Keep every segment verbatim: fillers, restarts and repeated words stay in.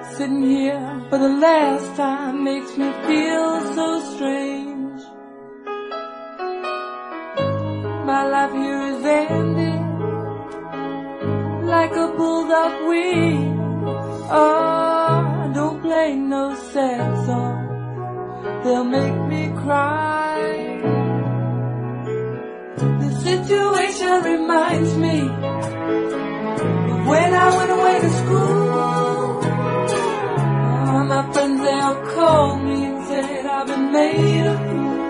Sitting here for the last time makes me feel so strange. My life here is ending like a bulldog wing. Oh, don't play no sad song, they'll make me cry. The situation reminds me of when I went away to school. Oh, my friends, they all called me and said I've been made a fool.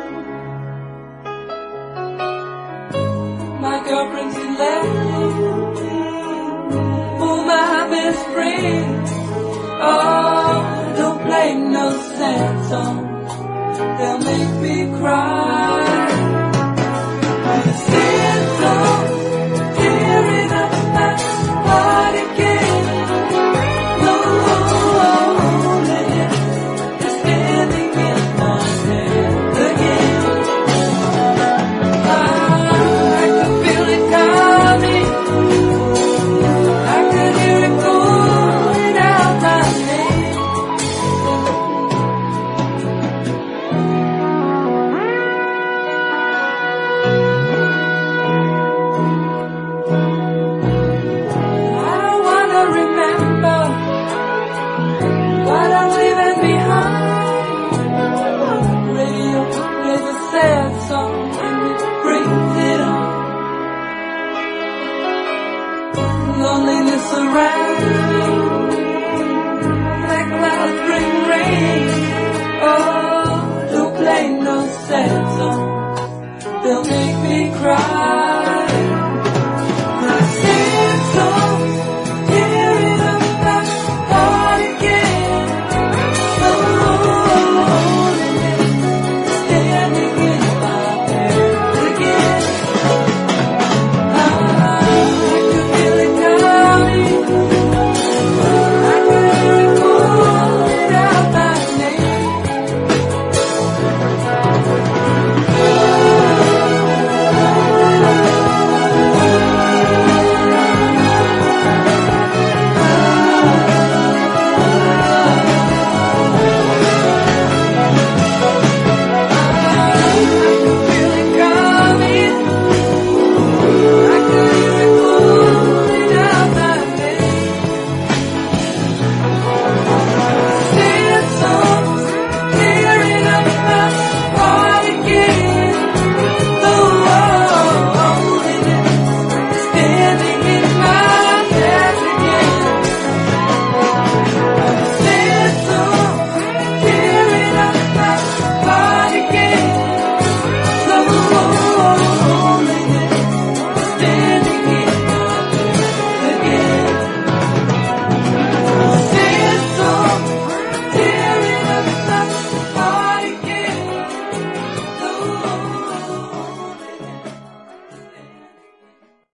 My girlfriend, she left me for my best friend. Oh, don't play no sad song,